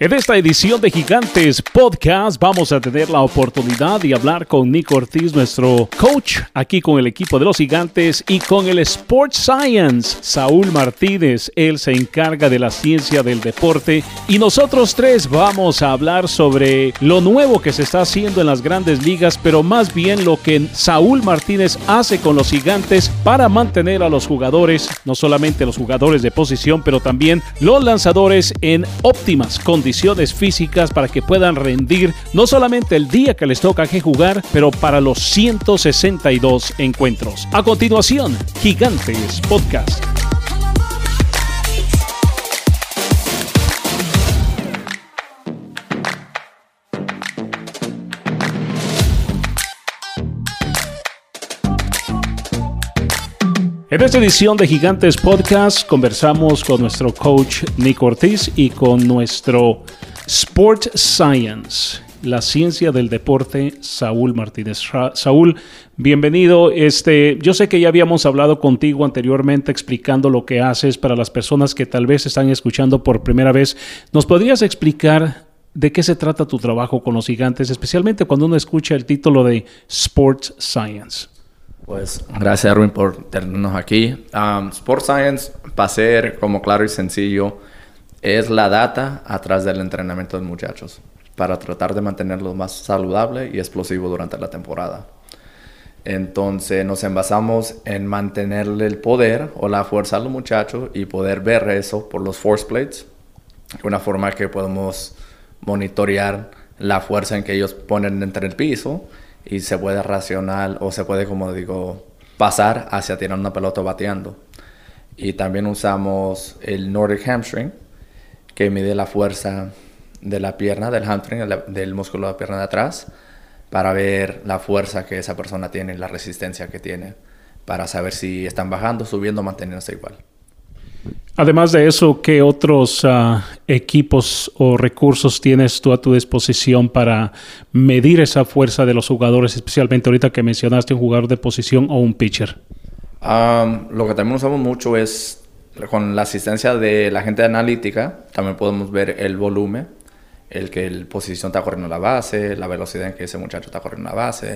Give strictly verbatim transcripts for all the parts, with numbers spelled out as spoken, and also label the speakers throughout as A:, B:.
A: En esta edición de Gigantes Podcast vamos a tener la oportunidad de hablar con Nico Ortiz, nuestro coach, aquí con el equipo de los Gigantes, y con el Sports Science, Saúl Martínez. Él se encarga de la ciencia del deporte y nosotros tres vamos a hablar sobre lo nuevo que se está haciendo en las grandes ligas, pero más bien lo que Saúl Martínez hace con los Gigantes para mantener a los jugadores, no solamente los jugadores de posición, pero también los lanzadores en óptimas condiciones físicas para que puedan rendir no solamente el día que les toca que jugar, pero para los ciento sesenta y dos encuentros. A continuación, Gigantes Podcast. En esta edición de Gigantes Podcast conversamos con nuestro coach Nico Ortiz y con nuestro Sport Science, la ciencia del deporte, Saúl Martínez. Saúl, bienvenido. Este, yo sé que ya habíamos hablado contigo anteriormente explicando lo que haces para las personas que tal vez están escuchando por primera vez. ¿Nos podrías explicar de qué se trata tu trabajo con los Gigantes, especialmente cuando uno escucha el título de Sports Science?
B: Pues gracias, Erwin, por tenernos aquí. Um, Sports Science, para ser como claro y sencillo, es la data atrás del entrenamiento de muchachos para tratar de mantenerlos más saludable y explosivo durante la temporada. Entonces nos envasamos en mantenerle el poder o la fuerza a los muchachos y poder ver eso por los force plates, una forma que podemos monitorear la fuerza en que ellos ponen entre el piso y se puede racionar o se puede, como digo, pasar hacia tirar una pelota bateando. Y también usamos el Nordic Hamstring, que mide la fuerza de la pierna, del hamstring, del músculo de la pierna de atrás, para ver la fuerza que esa persona tiene y la resistencia que tiene, para saber si están bajando, subiendo, manteniéndose igual.
A: Además de eso, ¿qué otros uh, equipos o recursos tienes tú a tu disposición para medir esa fuerza de los jugadores, especialmente ahorita que mencionaste un jugador de posición o un pitcher?
B: Um, lo que también usamos mucho es, con la asistencia de la gente de analítica, también podemos ver el volumen, el que el posición está corriendo la base, la velocidad en que ese muchacho está corriendo la base,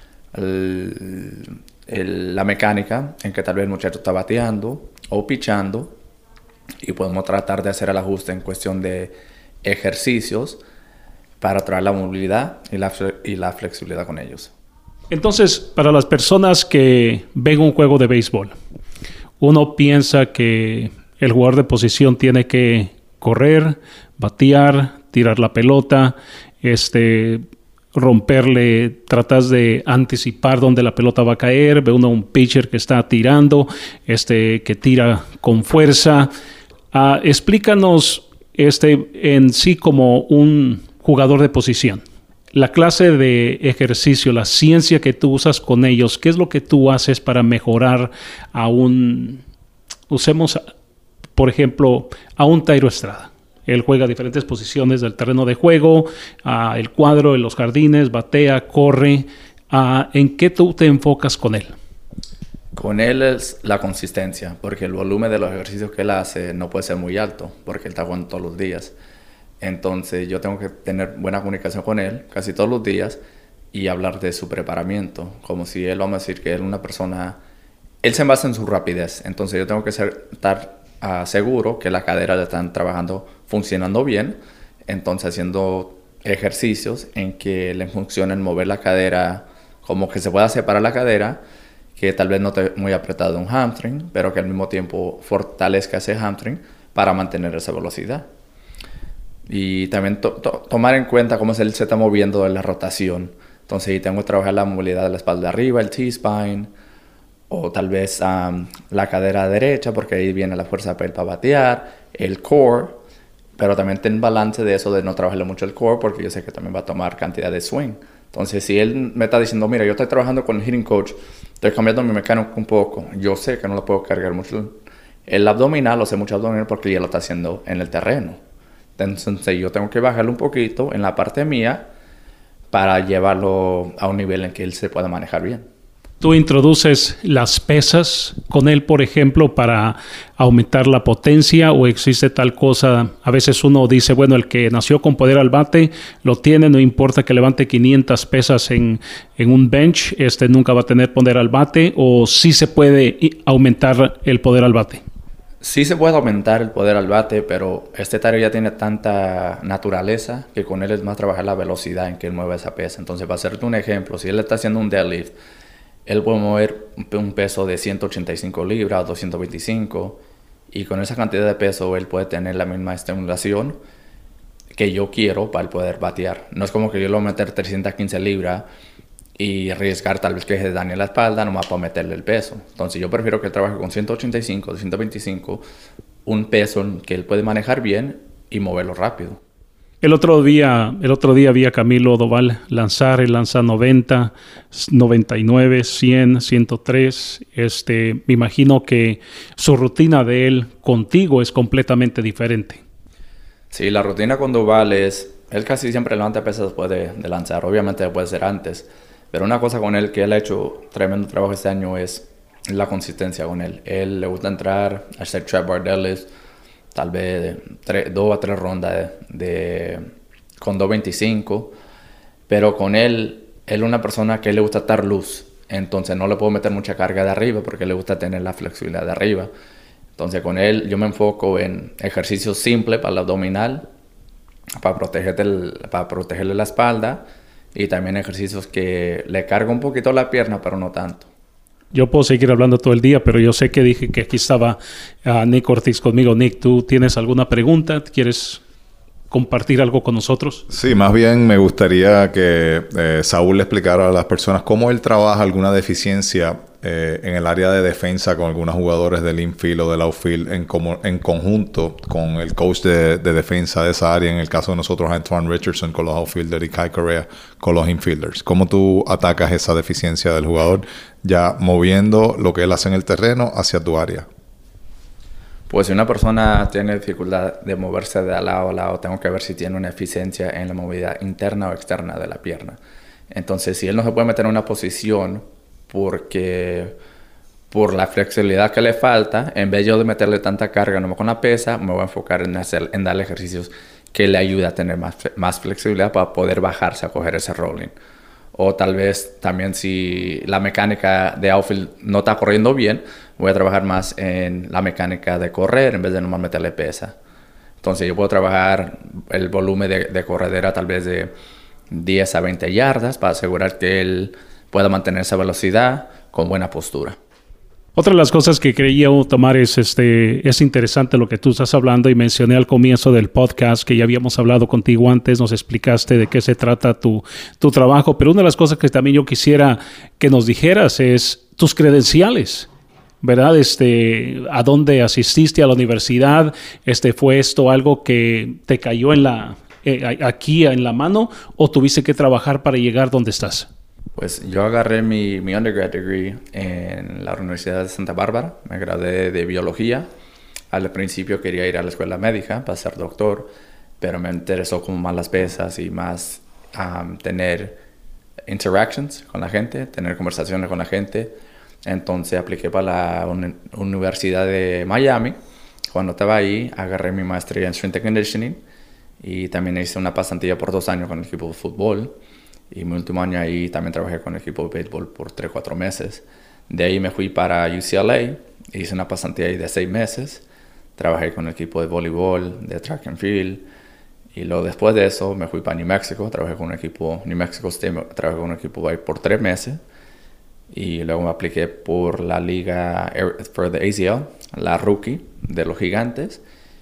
B: el, el, la mecánica en que tal vez el muchacho está bateando o pichando, y podemos tratar de hacer el ajuste en cuestión de ejercicios para traer la movilidad y la, y la flexibilidad con ellos.
A: Entonces, para las personas que ven un juego de béisbol, uno piensa que el jugador de posición tiene que correr, batear, tirar la pelota, este, romperle, tratas de anticipar dónde la pelota va a caer, ve uno un pitcher que está tirando, este, que tira con fuerza. Uh, explícanos este, en sí como un jugador de posición. La clase de ejercicio, la ciencia que tú usas con ellos, ¿qué es lo que tú haces para mejorar a un... Usemos, por ejemplo, a un Thairo Estrada? Él juega diferentes posiciones del terreno de juego, uh, el cuadro, en los jardines, batea, corre. Uh, ¿En qué tú te enfocas con él?
B: Con él es la consistencia, porque el volumen de los ejercicios que él hace no puede ser muy alto, porque él está jugando todos los días. Entonces yo tengo que tener buena comunicación con él casi todos los días y hablar de su preparamiento, como si él, vamos a decir que él es una persona, él se basa en su rapidez. Entonces yo tengo que ser, estar uh, seguro que las caderas están trabajando, funcionando bien, entonces haciendo ejercicios en que le funcionen mover la cadera, como que se pueda separar la cadera, que tal vez no esté muy apretado un hamstring, pero que al mismo tiempo fortalezca ese hamstring para mantener esa velocidad. Y también to- to- tomar en cuenta cómo él se está moviendo en la rotación. Entonces, ahí tengo que trabajar la movilidad de la espalda de arriba, el T-spine, o tal vez um, la cadera derecha, porque ahí viene la fuerza para él para batear, el core, pero también ten balance de eso de no trabajarle mucho el core, porque yo sé que también va a tomar cantidad de swing. Entonces, si él me está diciendo, mira, yo estoy trabajando con el hitting coach, estoy cambiando mi mecánico un poco, yo sé que no lo puedo cargar mucho el abdominal, o sé mucho abdominal porque ya lo está haciendo en el terreno. Entonces, yo tengo que bajarlo un poquito en la parte mía para llevarlo a un nivel en que él se pueda manejar bien.
A: Tú introduces las pesas con él, por ejemplo, para aumentar la potencia, o existe tal cosa. A veces uno dice, bueno, el que nació con poder al bate lo tiene, no importa que levante quinientas pesas en, en un bench, este nunca va a tener poder al bate, o sí se puede aumentar el poder al bate.
B: Sí se puede aumentar el poder al bate, pero este Tiger ya tiene tanta naturaleza que con él es más trabajar la velocidad en que él mueve esa pesa. Entonces, para hacerte un ejemplo, si él está haciendo un deadlift, él puede mover un peso de ciento ochenta y cinco libras o doscientos veinticinco, y con esa cantidad de peso él puede tener la misma estimulación que yo quiero para él poder batear. No es como que yo le voy a meter trescientas quince libras y arriesgar tal vez que se dañe la espalda nomás para meterle el peso. Entonces yo prefiero que él trabaje con ciento ochenta y cinco, doscientos veinticinco, un peso que él puede manejar bien y moverlo rápido.
A: El otro día, el otro día vi a Camilo Doval lanzar, él lanza noventa, noventa y nueve, cien, ciento tres. Este, me imagino que su rutina de él contigo es completamente diferente.
B: Sí, la rutina con Doval es, él casi siempre levanta pesas después de, de lanzar, obviamente puede ser antes, pero una cosa con él que él ha hecho tremendo trabajo este año es la consistencia con él. Él le gusta entrar a hacer trap bar deadlifts, tal vez tres, dos a tres rondas de, de, con dos veinticinco, pero con él, él es una persona que le gusta estar loose, entonces no le puedo meter mucha carga de arriba porque le gusta tener la flexibilidad de arriba. Entonces con él yo me enfoco en ejercicios simples para el abdominal, para, protegerte el, para protegerle la espalda, y también ejercicios que le cargo un poquito la pierna, pero no tanto.
A: Yo puedo seguir hablando todo el día, pero yo sé que dije que aquí estaba uh, Nick Ortiz conmigo. Nick, ¿tú tienes alguna pregunta? ¿Quieres compartir algo con nosotros?
C: Sí, más bien me gustaría que eh, Saúl le explicara a las personas cómo él trabaja alguna deficiencia eh, en el área de defensa con algunos jugadores del infield o del outfield en, como, en conjunto con el coach de, de defensa de esa área. En el caso de nosotros, Antoine Richardson con los outfielders y Kai Correa con los infielders. ¿Cómo tú atacas esa deficiencia del jugador ya moviendo lo que él hace en el terreno hacia tu área?
B: Pues si una persona tiene dificultad de moverse de lado a lado, tengo que ver si tiene una eficiencia en la movilidad interna o externa de la pierna. Entonces, si él no se puede meter en una posición porque por la flexibilidad que le falta, en vez yo de meterle tanta carga nomás con la pesa, me voy a enfocar en, hacer, en darle ejercicios que le ayuden a tener más, más flexibilidad para poder bajarse a coger ese rolling. O tal vez también si la mecánica de outfield no está corriendo bien, voy a trabajar más en la mecánica de correr en vez de nomás meterle pesa. Entonces yo puedo trabajar el volumen de, de corredera tal vez de diez a veinte yardas para asegurar que él pueda mantener esa velocidad con buena postura.
A: Otra de las cosas que quería tomar es, este, es interesante lo que tú estás hablando, y mencioné al comienzo del podcast que ya habíamos hablado contigo antes, nos explicaste de qué se trata tu, tu trabajo, pero una de las cosas que también yo quisiera que nos dijeras es tus credenciales, ¿verdad? Este, ¿a dónde asististe a la universidad? Este, ¿fue esto algo que te cayó en la, eh, aquí en la mano, o tuviste que trabajar para llegar donde estás?
B: Pues yo agarré mi, mi undergrad degree en la Universidad de Santa Bárbara. Me gradué de biología. Al principio quería ir a la escuela médica para ser doctor, pero me interesó como más las pesas y más um, tener interactions con la gente, tener conversaciones con la gente. Entonces apliqué para la un, Universidad de Miami. Cuando estaba ahí, agarré mi maestría en Strength and Conditioning y también hice una pasantía por dos años con el equipo de fútbol. Y mi último año ahí también trabajé con el equipo de béisbol por tres o cuatro meses. De ahí me fui para U C L A, hice una pasantía ahí de seis meses. Trabajé con el equipo de voleibol, de track and field. Y luego después de eso me fui para New Mexico, trabajé con un equipo, New Mexico State, trabajé con un equipo ahí por tres meses. Y luego me apliqué por la liga, por the A C L, la rookie de los Gigantes.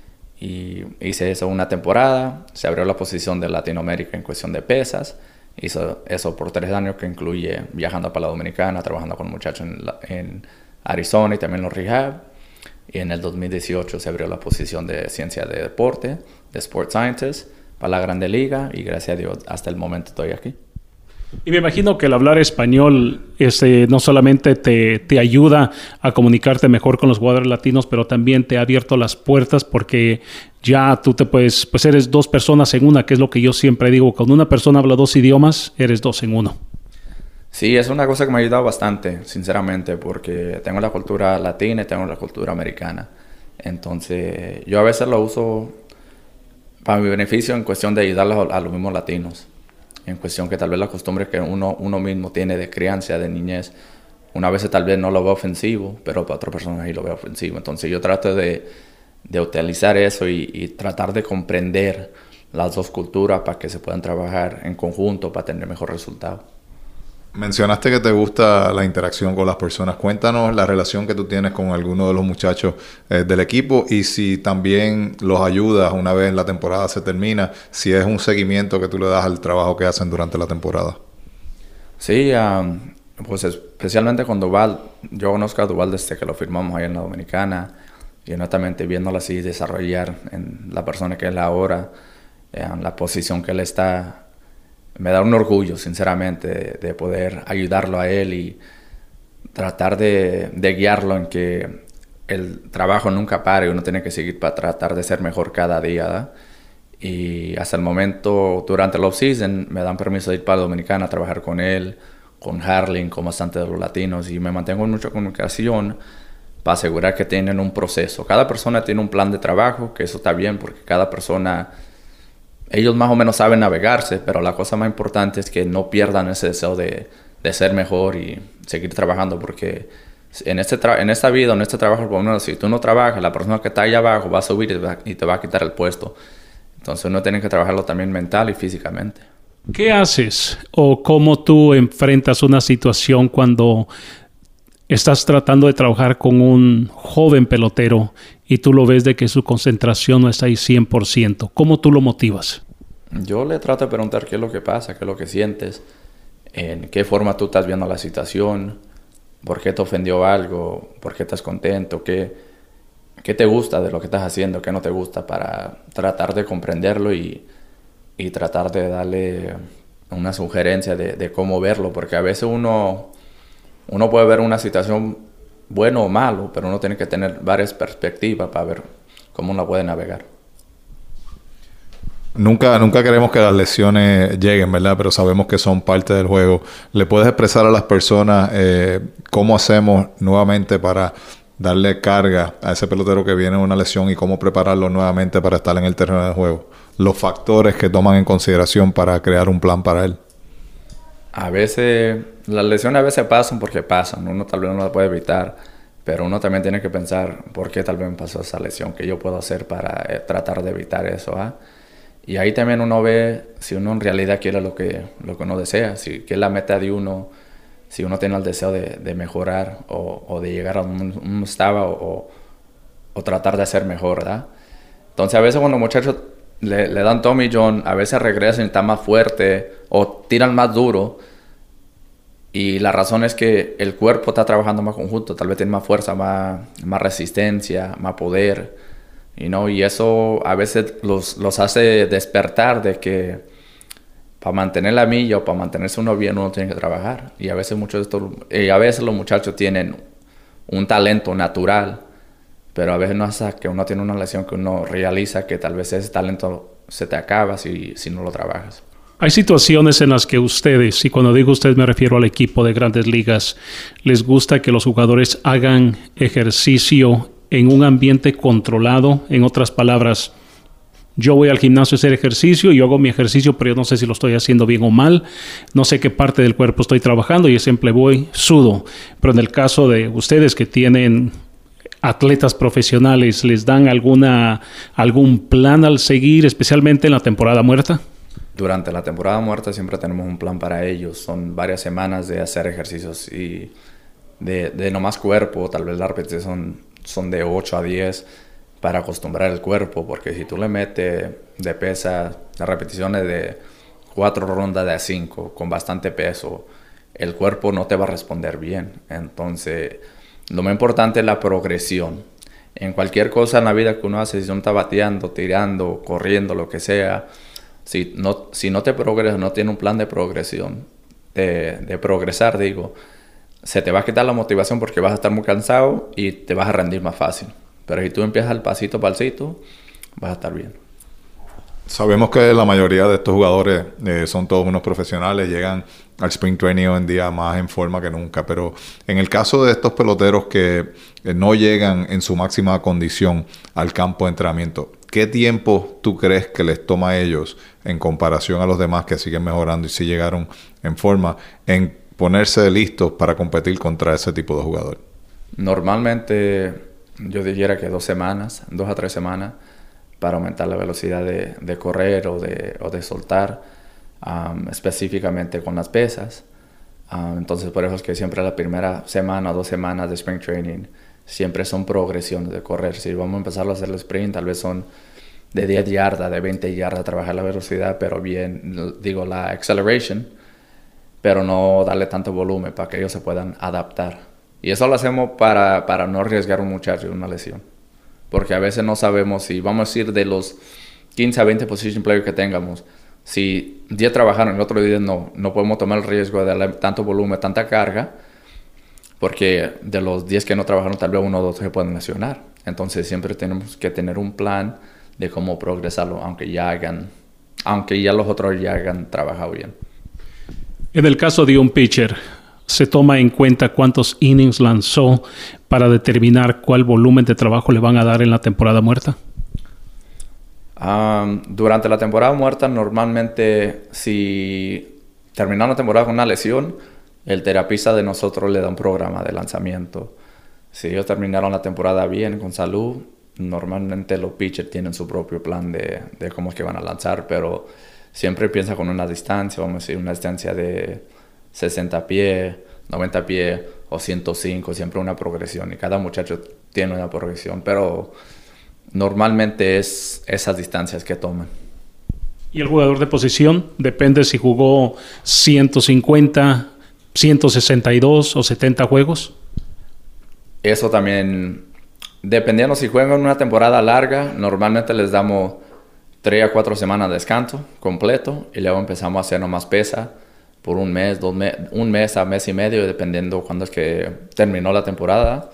B: Y hice eso una temporada, se abrió la posición de Latinoamérica en cuestión de pesas. Hizo eso por tres años, que incluye viajando para la Dominicana, trabajando con muchachos en, la, en Arizona y también los rehab. Y en el dos mil dieciocho se abrió la posición de ciencia de deporte, de Sport Scientist, para la Grande Liga, y gracias a Dios hasta el momento estoy aquí.
A: Y me imagino que el hablar español este, no solamente te, te ayuda a comunicarte mejor con los jugadores latinos, pero también te ha abierto las puertas, porque ya tú te puedes, pues eres dos personas en una, que es lo que yo siempre digo. Cuando una persona habla dos idiomas, eres dos en uno.
B: Sí, es una cosa que me ha ayudado bastante, sinceramente, porque tengo la cultura latina y tengo la cultura americana. Entonces, yo a veces lo uso para mi beneficio en cuestión de ayudar a, a los mismos latinos. En cuestión que tal vez la costumbre que uno, uno mismo tiene de crianza, de niñez, una vez tal vez no lo veo ofensivo, pero para otras personas ahí lo veo ofensivo. Entonces, yo trato de, de utilizar eso y, y tratar de comprender las dos culturas para que se puedan trabajar en conjunto para tener mejor resultado.
C: Mencionaste que te gusta la interacción con las personas. Cuéntanos la relación que tú tienes con alguno de los muchachos eh, del equipo y si también los ayudas una vez la temporada se termina, si es un seguimiento que tú le das al trabajo que hacen durante la temporada.
B: Sí, um, pues especialmente con Duval. Yo conozco a Duval desde que lo firmamos ahí en la Dominicana y honestamente viéndolo así desarrollar en la persona que él es ahora, en la posición que él está, me da un orgullo, sinceramente, de, de poder ayudarlo a él y tratar de, de guiarlo en que el trabajo nunca pare, uno tiene que seguir para tratar de ser mejor cada día, ¿verdad? Y hasta el momento, durante el off-season, me dan permiso de ir para Dominicana a trabajar con él, con Harling, con bastante de los latinos, y me mantengo en mucha comunicación para asegurar que tienen un proceso. Cada persona tiene un plan de trabajo, que eso está bien, porque cada persona... Ellos más o menos saben navegarse, pero la cosa más importante es que no pierdan ese deseo de, de ser mejor y seguir trabajando, porque en, este tra- en esta vida, en este trabajo, por lo menos, si tú no trabajas, la persona que está allá abajo va a subir y te va, y te va a quitar el puesto. Entonces uno tiene que trabajarlo también mental y físicamente.
A: ¿Qué haces o cómo tú enfrentas una situación cuando estás tratando de trabajar con un joven pelotero y tú lo ves de que su concentración no está ahí cien por ciento? ¿Cómo tú lo motivas?
B: Yo le trato de preguntar qué es lo que pasa, qué es lo que sientes, en qué forma tú estás viendo la situación, por qué te ofendió algo, por qué estás contento, qué, qué te gusta de lo que estás haciendo, qué no te gusta, para tratar de comprenderlo y, y tratar de darle una sugerencia de, de cómo verlo, porque a veces uno, uno puede ver una situación bueno o malo, pero uno tiene que tener varias perspectivas para ver cómo uno puede navegar.
C: Nunca, nunca queremos que las lesiones lleguen, ¿verdad? Pero sabemos que son parte del juego. ¿Le puedes expresar a las personas eh, cómo hacemos nuevamente para darle carga a ese pelotero que viene de una lesión y cómo prepararlo nuevamente para estar en el terreno de juego? Los factores que toman en consideración para crear un plan para él.
B: A veces, las lesiones a veces pasan porque pasan. Uno tal vez no la puede evitar, pero uno también tiene que pensar por qué tal vez me pasó esa lesión, qué yo puedo hacer para eh, tratar de evitar eso, ¿ah? Y ahí también uno ve si uno en realidad quiere lo que, lo que uno desea, si qué es la meta de uno, si uno tiene el deseo de, de mejorar o, o de llegar a donde uno estaba o, o tratar de hacer mejor, ¿verdad? Entonces a veces cuando los muchachos le, le dan Tommy John, a veces regresan y están más fuertes o tiran más duro, y la razón es que el cuerpo está trabajando más conjunto, tal vez tiene más fuerza, más, más resistencia, más poder. You know, y eso a veces los, los hace despertar de que para mantener la milla o para mantenerse uno bien uno tiene que trabajar. Y a veces, muchos de estos, y a veces los muchachos tienen un talento natural, pero a veces no es hasta que uno tiene una lesión que uno realiza que tal vez ese talento se te acaba si, si no lo trabajas.
A: Hay situaciones en las que ustedes, y cuando digo ustedes me refiero al equipo de Grandes Ligas, les gusta que los jugadores hagan ejercicio en un ambiente controlado. En otras palabras, yo voy al gimnasio a hacer ejercicio y yo hago mi ejercicio, pero yo no sé si lo estoy haciendo bien o mal, no sé qué parte del cuerpo estoy trabajando y siempre voy sudo. Pero en el caso de ustedes que tienen atletas profesionales, ¿les dan alguna algún plan al seguir, especialmente en la temporada muerta?
B: Durante la temporada muerta siempre tenemos un plan para ellos. Son varias semanas de hacer ejercicios y de, de no más cuerpo, tal vez la repetición son de ocho a diez para acostumbrar el cuerpo, porque si tú le metes de pesa las repeticiones de cuatro rondas de a cinco con bastante peso, el cuerpo no te va a responder bien. Entonces, lo más importante es la progresión. En cualquier cosa en la vida que uno hace, si uno está bateando, tirando, corriendo, lo que sea, si no, si no te progresas, no tiene un plan de progresión, de, de progresar, digo, se te va a quitar la motivación porque vas a estar muy cansado y te vas a rendir más fácil. Pero si tú empiezas al pasito a pasito, vas a estar bien.
C: Sabemos que la mayoría de estos jugadores eh, son todos unos profesionales, llegan al Spring Training hoy en día más en forma que nunca, pero en el caso de estos peloteros que eh, no llegan en su máxima condición al campo de entrenamiento, ¿qué tiempo tú crees que les toma a ellos en comparación a los demás que siguen mejorando y sí llegaron en forma en ponerse listos para competir contra ese tipo de jugador?
B: Normalmente yo diría que dos semanas, dos a tres semanas, para aumentar la velocidad de, de correr o de, o de soltar, um, específicamente con las pesas. Um, entonces, por eso es que siempre la primera semana o dos semanas de Spring Training siempre son progresiones de correr. Si vamos a empezar a hacer el sprint, tal vez son de diez yardas, de veinte yardas, trabajar la velocidad, pero bien, digo, la acceleration, pero no darle tanto volumen para que ellos se puedan adaptar. Y eso lo hacemos para, para no arriesgar a un muchacho una lesión. Porque a veces no sabemos si, vamos a decir, de los quince a veinte position players que tengamos, si diez trabajaron y el otro día no, no podemos tomar el riesgo de darle tanto volumen, tanta carga, porque de los diez que no trabajaron, tal vez uno o dos se pueden lesionar. Entonces siempre tenemos que tener un plan de cómo progresarlo, aunque ya hagan, aunque ya los otros ya hayan trabajado bien.
A: En el caso de un pitcher, ¿se toma en cuenta cuántos innings lanzó para determinar cuál volumen de trabajo le van a dar en la temporada muerta?
B: Um, durante la temporada muerta, normalmente, si terminamos la temporada con una lesión, el terapista de nosotros le da un programa de lanzamiento. Si ellos terminaron la temporada bien, con salud, normalmente los pitchers tienen su propio plan de, de cómo es que van a lanzar, pero siempre piensa con una distancia, vamos a decir, una distancia de sesenta pies, noventa pies o ciento cinco, siempre una progresión, y cada muchacho tiene una progresión, pero normalmente es esas distancias que toman.
A: ¿Y el jugador de posición? Depende si jugó ciento cincuenta, ciento sesenta y dos o setenta juegos.
B: Eso también, dependiendo si juegan una temporada larga, normalmente les damos tres a cuatro semanas de descanso completo y luego empezamos a hacer nomás pesa por un mes, dos me un mes a mes y medio, dependiendo cuándo es que terminó la temporada.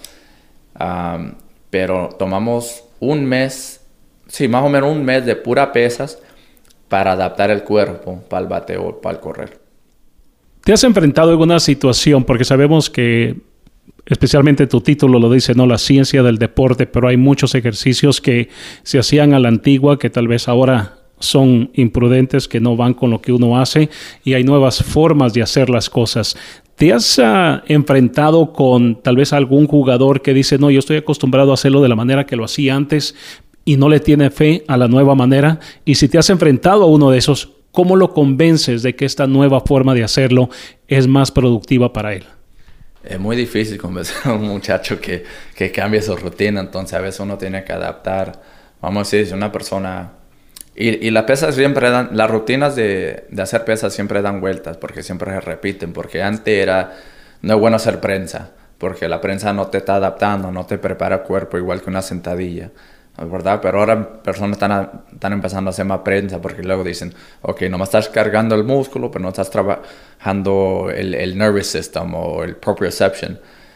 B: Um, pero tomamos un mes, sí, más o menos un mes de pura pesas para adaptar el cuerpo para el bateo, para el correr.
A: ¿Te has enfrentado en una situación, porque sabemos que especialmente tu título lo dice, no, la ciencia del deporte, pero hay muchos ejercicios que se hacían a la antigua que tal vez ahora son imprudentes, que no van con lo que uno hace, y hay nuevas formas de hacer las cosas? ¿Te has uh, enfrentado con tal vez algún jugador que dice, no, yo estoy acostumbrado a hacerlo de la manera que lo hacía antes y no le tiene fe a la nueva manera? Y si te has enfrentado a uno de esos, ¿cómo lo convences de que esta nueva forma de hacerlo es más productiva para él?
B: Es muy difícil convencer a un muchacho que, que cambie su rutina, entonces a veces uno tiene que adaptar. Vamos a decir, si una persona... Y, y las pesas siempre dan, las rutinas de, de hacer pesas siempre dan vueltas, porque siempre se repiten, porque antes era, no es bueno hacer prensa, porque la prensa no te está adaptando, no te prepara el cuerpo igual que una sentadilla, ¿verdad? Pero ahora personas están, a, están empezando a hacer más prensa, porque luego dicen, ok, nomás estás cargando el músculo, pero no estás trabajando el, el nervous system o el proprioception.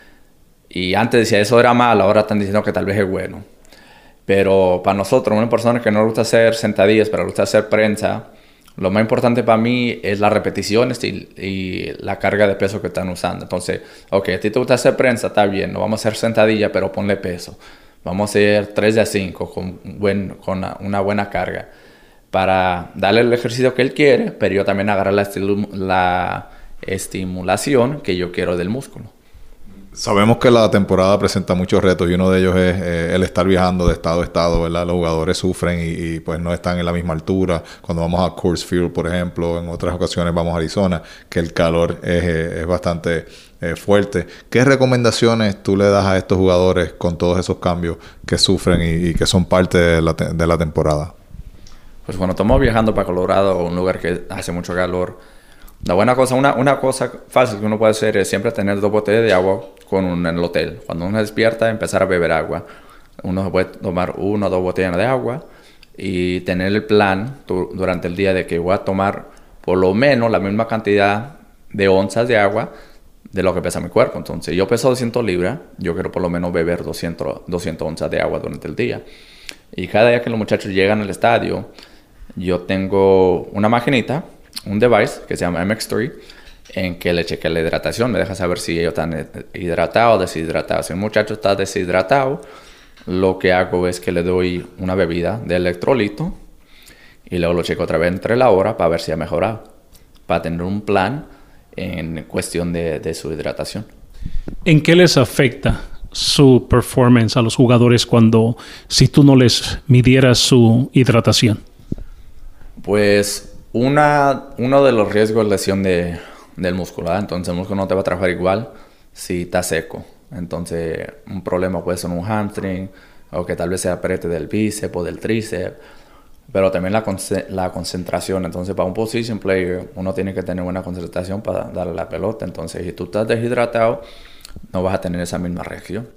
B: Y antes decía, eso era malo, ahora están diciendo que tal vez es bueno. Pero para nosotros, una persona que no le gusta hacer sentadillas, pero le gusta hacer prensa, lo más importante para mí es las repeticiones y, y la carga de peso que están usando. Entonces, ok, a ti te gusta hacer prensa, está bien, no vamos a hacer sentadilla, pero ponle peso. Vamos a hacer tres de cinco con, buen, con una, una buena carga para darle el ejercicio que él quiere, pero yo también agarrar la, estilum, la estimulación que yo quiero del músculo.
C: Sabemos que la temporada presenta muchos retos y uno de ellos es eh, el estar viajando de estado a estado, ¿verdad? Los jugadores sufren y, y pues no están en la misma altura. Cuando vamos a Coors Field, por ejemplo, en otras ocasiones vamos a Arizona, que el calor es, eh, es bastante eh, fuerte. ¿Qué recomendaciones tú le das a estos jugadores con todos esos cambios que sufren y, y que son parte de la, te de la temporada?
B: Pues cuando estamos viajando para Colorado, un lugar que hace mucho calor, la buena cosa, una, una cosa fácil que uno puede hacer es siempre tener dos botellas de agua con un, en el hotel. Cuando uno despierta, empezar a beber agua. Uno puede tomar una o dos botellas de agua y tener el plan tu, durante el día de que voy a tomar por lo menos la misma cantidad de onzas de agua de lo que pesa mi cuerpo. Entonces, yo peso doscientas libras, yo quiero por lo menos beber doscientas onzas de agua durante el día. Y cada día que los muchachos llegan al estadio, yo tengo una maquinita, un device que se llama M X tres, en que le chequea la hidratación, me deja saber si ellos están hidratados o deshidratados. Si un muchacho está deshidratado, lo que hago es que le doy una bebida de electrolito y luego lo checo otra vez entre la hora para ver si ha mejorado, para tener un plan en cuestión de, de su hidratación.
A: ¿En qué les afecta su performance a los jugadores cuando, si tú no les midieras su hidratación?
B: Pues una, uno de los riesgos es lesión de, del músculo, ¿eh? Entonces el músculo no te va a trabajar igual si está seco. Entonces un problema puede ser un hamstring o que tal vez se apriete del bíceps o del tríceps, pero también la, la concentración. Entonces para un position player uno tiene que tener buena concentración para darle la pelota. Entonces si tú estás deshidratado no vas a tener esa misma reacción.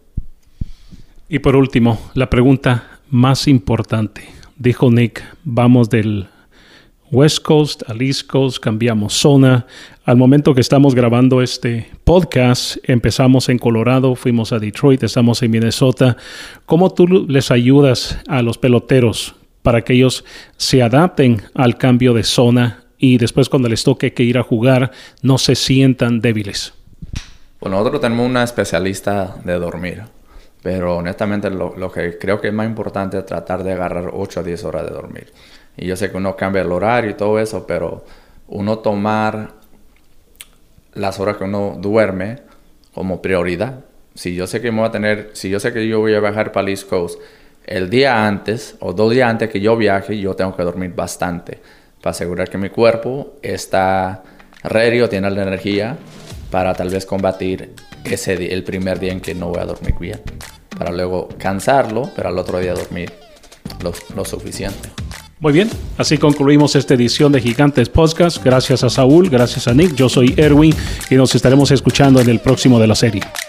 A: Y por último, la pregunta más importante. Dijo Nick, vamos del West Coast al East Coast, cambiamos zona. Al momento que estamos grabando este podcast, empezamos en Colorado, fuimos a Detroit, estamos en Minnesota. ¿Cómo tú les ayudas a los peloteros para que ellos se adapten al cambio de zona y después cuando les toque que ir a jugar no se sientan débiles?
B: Pues nosotros tenemos una especialista de dormir, pero honestamente lo, lo que creo que es más importante es tratar de agarrar ocho a diez horas de dormir. Y yo sé que uno cambia el horario y todo eso, pero uno tomar las horas que uno duerme como prioridad. Si yo sé que me voy a tener, si yo sé que yo voy a viajar para el East Coast, el día antes o dos días antes que yo viaje, yo tengo que dormir bastante para asegurar que mi cuerpo está ready o tiene la energía para tal vez combatir ese día, el primer día en que no voy a dormir bien, para luego cansarlo, pero al otro día dormir lo, lo suficiente.
A: Muy bien, así concluimos esta edición de Gigantes Podcast. Gracias a Saúl, gracias a Nick, yo soy Erwin y nos estaremos escuchando en el próximo de la serie.